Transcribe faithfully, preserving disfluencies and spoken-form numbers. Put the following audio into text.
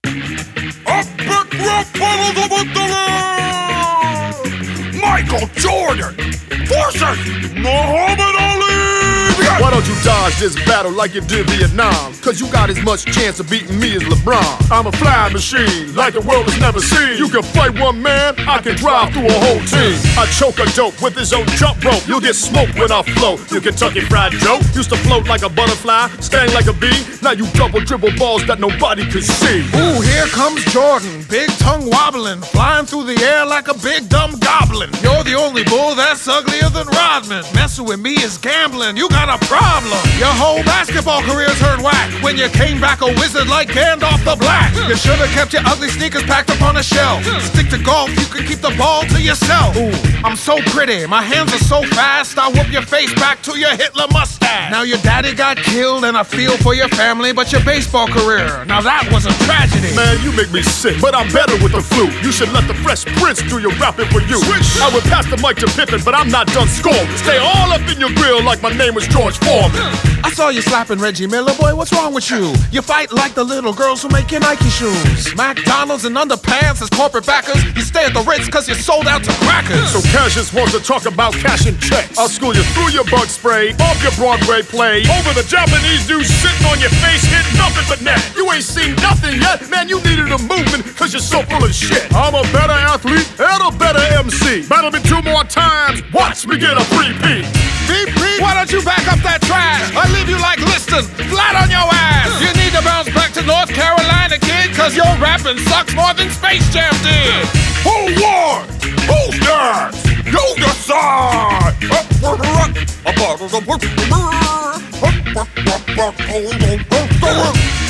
Epic rap battles of the Michael Jordan versus Muhammad Ali! Why don't you dodge this battle like you did Vietnam? Cause you got as much chance of beating me as LeBron. I'm a flying machine, like the world has never seen. You can fight one man, I can drive through a whole team. I choke a dope with his own jump rope. You'll get smoked when I float. You Kentucky Fried Joe used to float like a butterfly, sting like a bee. Now you double dribble balls that nobody can see. Ooh, here comes Jordan, big tongue wobbling, flying through the air like a big dumb goblin. You're the only bull that's uglier than Rodman. Messing with me is gambling, you got a problem. Your whole basketball career's heard whack when you came back a wizard like Gandalf the Black. You should've kept your ugly sneakers packed up on a shelf. Stick to golf, you can keep the ball to yourself. Ooh, I'm so pretty, my hands are so fast, I whoop your face back to your Hitler mustache. Now your daddy got killed and I feel for your family, but your baseball career, now that was a tragedy. Man, you make me sick, but I'm better with the flute. You should let the Fresh Prince do your rapping for you. I would pass the mic to Pippen, but I'm not done scoring. Stay all up in your grill like my name was George Foreman. I saw you slapping Reggie Miller, boy, what's wrong with you? You fight like the little girls who make your Nike shoes. McDonald's and underpants as corporate backers. You stay at the Ritz cause you sold out to crackers. So Cassius wants to talk about cash and checks. I'll school you through your bug spray, off your Broadway play. Over the Japanese dude sitting on your face, hit nothing but net. You ain't seen nothing yet, man, you needed a movement cause you're so full of shit. I'm a better athlete and a better M C. Battle me two more times, watch me get a three-peat. Beep, beep. Why don't you back up that trash? I leave you like Liston, flat on your ass. You need to bounce back to North Carolina, kid, cause your rapping sucks more than Space Jam did. Who won? Who's next? You decide!